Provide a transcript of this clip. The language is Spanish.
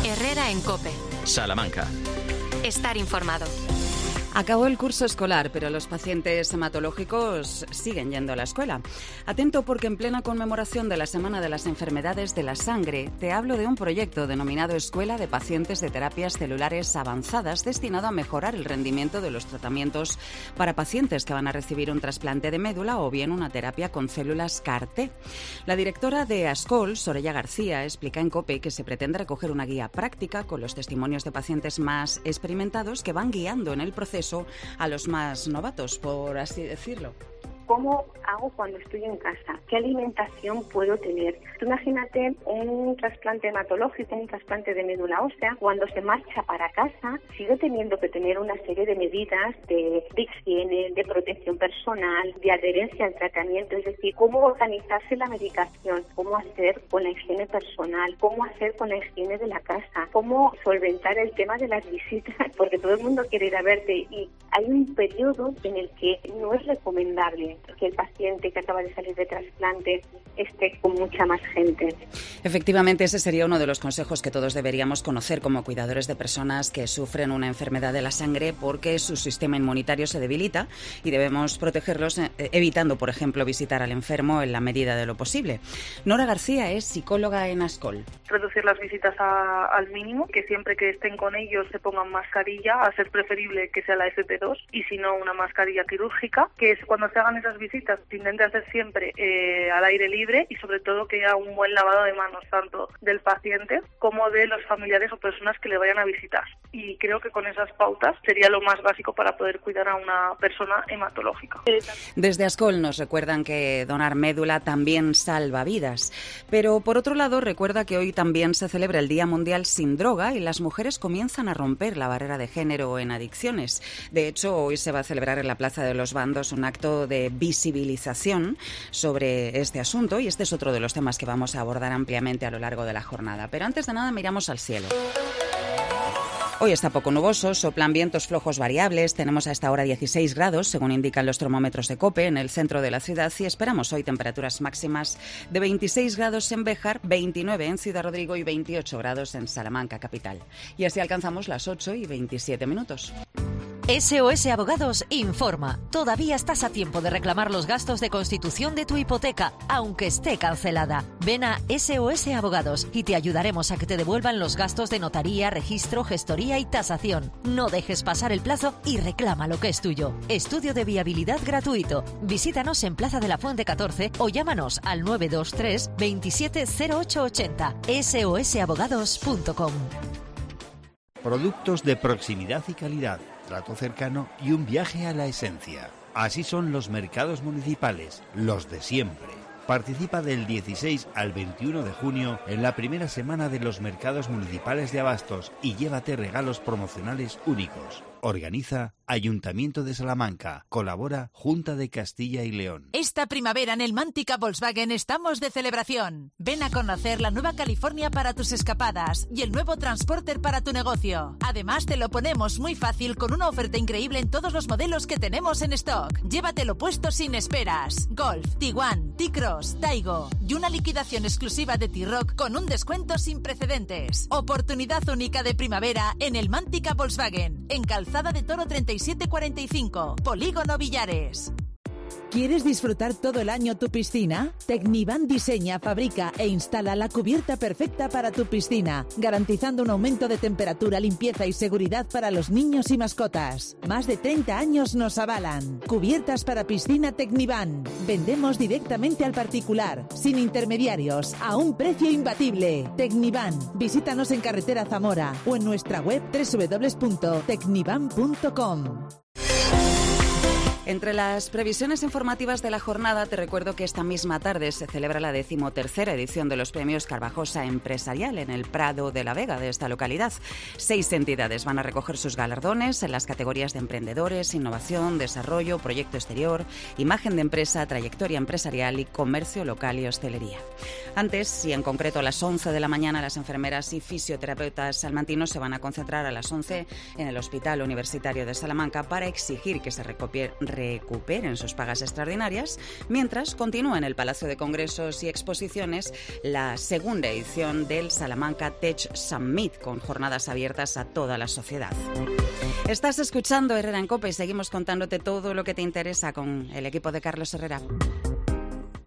Herrera en COPE. Salamanca. Estar informado. Acabó el curso escolar, pero los pacientes hematológicos siguen yendo a la escuela. Atento, porque en plena conmemoración de la Semana de las Enfermedades de la Sangre, te hablo de un proyecto denominado Escuela de Pacientes de Terapias Celulares Avanzadas, destinado a mejorar el rendimiento de los tratamientos para pacientes que van a recibir un trasplante de médula o bien una terapia con células CAR-T. La directora de ASCOL, Soraya García, explica en COPE que se pretende recoger una guía práctica con los testimonios de pacientes más experimentados que van guiando en el proceso a los más novatos, por así decirlo. ¿Cómo hago cuando estoy en casa? ¿Qué alimentación puedo tener? Tú imagínate un trasplante hematológico, un trasplante de médula ósea, cuando se marcha para casa, sigue teniendo que tener una serie de medidas de higiene, de protección personal, de adherencia al tratamiento, es decir, cómo organizarse la medicación, cómo hacer con la higiene personal, cómo hacer con la higiene de la casa, cómo solventar el tema de las visitas, porque todo el mundo quiere ir a verte y hay un periodo en el que no es recomendable que el paciente que acaba de salir de trasplante esté con mucha más gente. Efectivamente, ese sería uno de los consejos que todos deberíamos conocer como cuidadores de personas que sufren una enfermedad de la sangre, porque su sistema inmunitario se debilita y debemos protegerlos evitando, por ejemplo, visitar al enfermo en la medida de lo posible. Nora García es psicóloga en ASCOL. Reducir las visitas al mínimo, que siempre que estén con ellos se pongan mascarilla, a ser preferible que sea la FP2 y si no una mascarilla quirúrgica, que es cuando se hagan esas visitas se intente hacer siempre al aire libre y sobre todo que haya un buen lavado de manos tanto del paciente como de los familiares o personas que le vayan a visitar. Y creo que con esas pautas sería lo más básico para poder cuidar a una persona hematológica. Desde ASCOL nos recuerdan que donar médula también salva vidas. Pero por otro lado, recuerda que hoy también se celebra el Día Mundial sin Droga y las mujeres comienzan a romper la barrera de género en adicciones. De hecho, hoy se va a celebrar en la Plaza de los Bandos un acto de visibilización sobre este asunto y este es otro de los temas que vamos a abordar ampliamente a lo largo de la jornada. Pero antes de nada miramos al cielo. Hoy está poco nuboso, soplan vientos flojos variables, tenemos a esta hora 16 grados, según indican los termómetros de COPE, en el centro de la ciudad y esperamos hoy temperaturas máximas de 26 grados en Béjar, 29 en Ciudad Rodrigo y 28 grados en Salamanca, capital. Y así alcanzamos las 8:27. SOS Abogados informa. Todavía estás a tiempo de reclamar los gastos de constitución de tu hipoteca, aunque esté cancelada. Ven a SOS Abogados y te ayudaremos a que te devuelvan los gastos de notaría, registro, gestoría y tasación. No dejes pasar el plazo y reclama lo que es tuyo. Estudio de viabilidad gratuito. Visítanos en Plaza de la Fuente 14 o llámanos al 923 27 0880. sosabogados.com. Productos de proximidad y calidad, trato cercano y un viaje a la esencia. Así son los mercados municipales, los de siempre. Participa del 16 al 21 de junio en la primera semana de los mercados municipales de abastos y llévate regalos promocionales únicos. Organiza Ayuntamiento de Salamanca. Colabora Junta de Castilla y León. Esta primavera en el Mántica Volkswagen estamos de celebración. Ven a conocer la nueva California para tus escapadas y el nuevo Transporter para tu negocio. Además te lo ponemos muy fácil con una oferta increíble en todos los modelos que tenemos en stock. Llévatelo puesto sin esperas. Golf, Tiguan, T-Cross, Taigo y una liquidación exclusiva de T-Roc con un descuento sin precedentes. Oportunidad única de primavera en el Mántica Volkswagen, en Calzada de Toro 3745, Polígono Villares. ¿Quieres disfrutar todo el año tu piscina? Tecnivan diseña, fabrica e instala la cubierta perfecta para tu piscina, garantizando un aumento de temperatura, limpieza y seguridad para los niños y mascotas. Más de 30 años nos avalan. Cubiertas para piscina Tecnivan. Vendemos directamente al particular, sin intermediarios, a un precio imbatible. Tecnivan. Visítanos en Carretera Zamora o en nuestra web www.tecnivan.com. Entre las previsiones informativas de la jornada, te recuerdo que esta misma tarde se celebra la 13ª edición de los premios Carvajosa Empresarial en el Prado de la Vega de esta localidad. 6 entidades van a recoger sus galardones en las categorías de emprendedores, innovación, desarrollo, proyecto exterior, imagen de empresa, trayectoria empresarial y comercio local y hostelería. Antes, y en concreto a las 11 de la mañana, las enfermeras y fisioterapeutas salmantinos se van a concentrar a las 11 en el Hospital Universitario de Salamanca para exigir que se recupere recuperen sus pagas extraordinarias, mientras continúa en el Palacio de Congresos y Exposiciones la segunda edición del Salamanca Tech Summit, con jornadas abiertas a toda la sociedad. Estás escuchando Herrera en COPE y seguimos contándote todo lo que te interesa con el equipo de Carlos Herrera.